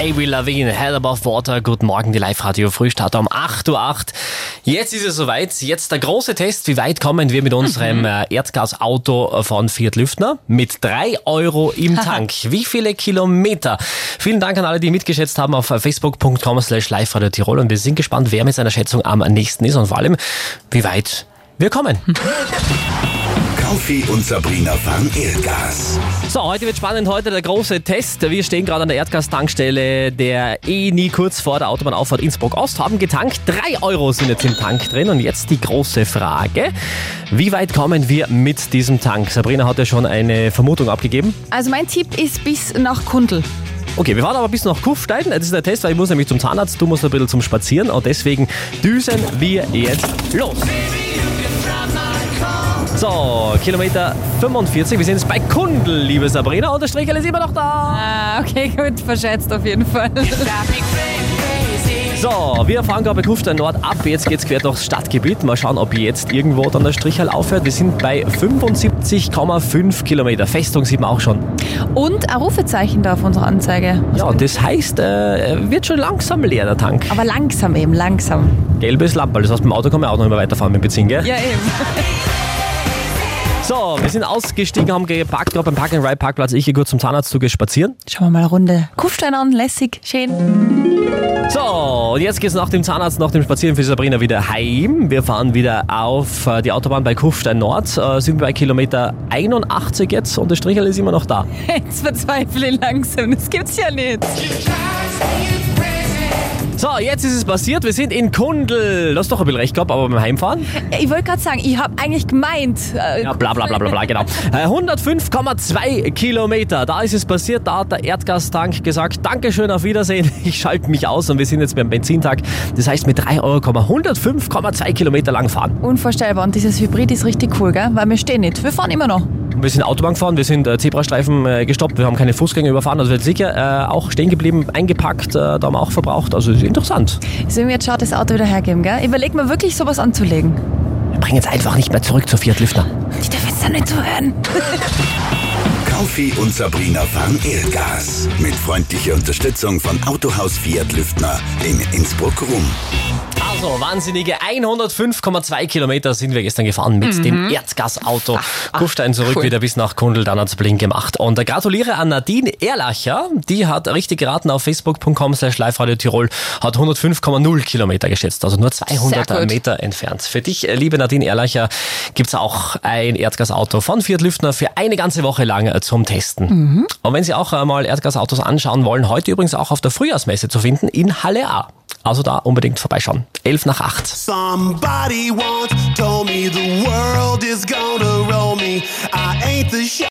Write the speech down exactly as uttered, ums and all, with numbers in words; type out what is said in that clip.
Avril Lavigne, Head Above Water. Guten Morgen, die Live-Radio-Frühstart um acht Uhr acht. Jetzt ist es soweit. Jetzt der große Test. Wie weit kommen wir mit unserem mhm. Erdgasauto von Fiat Lüftner? Mit drei Euro im Tank. Wie viele Kilometer? Vielen Dank an alle, die mitgeschätzt haben auf facebook punkt com slash live radio tirol. Und wir sind gespannt, wer mit seiner Schätzung am nächsten ist und vor allem, wie weit wir kommen. Kaufi und Sabrina fahren Erdgas. So, heute wird spannend, heute der große Test. Wir stehen gerade an der Erdgastankstelle der E N I kurz vor der Autobahnauffahrt Innsbruck-Ost, haben getankt. Drei Euro sind jetzt im Tank drin und jetzt die große Frage, wie weit kommen wir mit diesem Tank? Sabrina hat ja schon eine Vermutung abgegeben. Also mein Tipp ist bis nach Kundl. Okay, wir fahren aber bis nach Kufstein. Das ist der Test, weil ich muss nämlich zum Zahnarzt, du musst ein bisschen zum Spazieren und deswegen düsen wir jetzt los. So, Kilometer fünfundvierzig. Wir sind jetzt bei Kundl, liebe Sabrina. Und der Strichel ist immer noch da. Ah, okay, gut, verschätzt auf jeden Fall. So, wir fahren gerade bei Kufstein Nord ab. Jetzt geht's quer durchs Stadtgebiet. Mal schauen, ob jetzt irgendwo dann der Strichel aufhört. Wir sind bei fünfundsiebzig Komma fünf Kilometer. Festung sieht man auch schon. Und ein Rufezeichen da auf unserer Anzeige. Ja, das heißt, äh, wird schon langsam leer, der Tank. Aber langsam eben, langsam. Gelbes Lamperl. Das heißt, beim Auto kann man auch noch immer weiterfahren mit dem Benzin, gell? Ja, eben. So, wir sind ausgestiegen, haben geparkt, gerade beim Park-and-Ride-Parkplatz. Ich gehe kurz zum Zahnarzt, du gehst spazieren. Schauen wir mal eine Runde Kufstein an, lässig, schön. So, und jetzt geht's nach dem Zahnarzt, nach dem Spazieren für Sabrina wieder heim. Wir fahren wieder auf die Autobahn bei Kufstein Nord. Äh, sind wir bei Kilometer einundachtzig jetzt und der Strichel ist immer noch da. Jetzt verzweifle ich langsam, das gibt's ja nicht. So, jetzt ist es passiert. Wir sind in Kundl. Du hast doch ein bisschen recht gehabt, aber beim Heimfahren? Ich wollte gerade sagen, ich habe eigentlich gemeint. Äh, ja, bla bla bla bla, bla genau. Äh, hundertfünf Komma zwei Kilometer. Da ist es passiert. Da hat der Erdgastank gesagt, Dankeschön, auf Wiedersehen. Ich schalte mich aus und wir sind jetzt beim Benzintag. Das heißt, mit drei Euro kann man hundertfünf Komma zwei Kilometer lang fahren. Unvorstellbar. Und dieses Hybrid ist richtig cool, gell? Weil wir stehen nicht. Wir fahren immer noch. Wir sind Autobahn gefahren, wir sind äh, Zebrastreifen äh, gestoppt, wir haben keine Fußgänger überfahren, also wir sind sicher äh, auch stehen geblieben, eingepackt, äh, da haben wir auch verbraucht, also ist interessant. Sollen wir jetzt schaut das Auto wieder hergeben, gell? Überleg mir wirklich sowas anzulegen. Wir bringen jetzt einfach nicht mehr zurück zu Fiat Lüftner. Ich darf jetzt da nicht so hören. Kaufi und Sabrina fahren Erdgas. Mit freundlicher Unterstützung von Autohaus Fiat Lüftner in Innsbruck-Rum. Also, wahnsinnige hundertfünf Komma zwei Kilometer sind wir gestern gefahren mit mhm. dem Erdgasauto. Ach, Kufstein zurück, cool. Wieder bis nach Kundl, dann hat's Blink gemacht. Und äh, gratuliere an Nadine Erlacher, die hat richtig geraten auf facebook punkt com slash live radio tirol, hat hundertfünf Komma null Kilometer geschätzt, also nur zweihundert Meter entfernt. Für dich, äh, liebe Nadine Erlacher, gibt's auch ein Erdgasauto von Fiat Lüftner für eine ganze Woche lang äh, zum Testen. Mhm. Und wenn Sie auch äh, mal Erdgasautos anschauen wollen, heute übrigens auch auf der Frühjahrsmesse zu finden in Halle A. Also da unbedingt vorbeischauen. elf nach acht. Somebody once told me the world is gonna roll me. I ain't the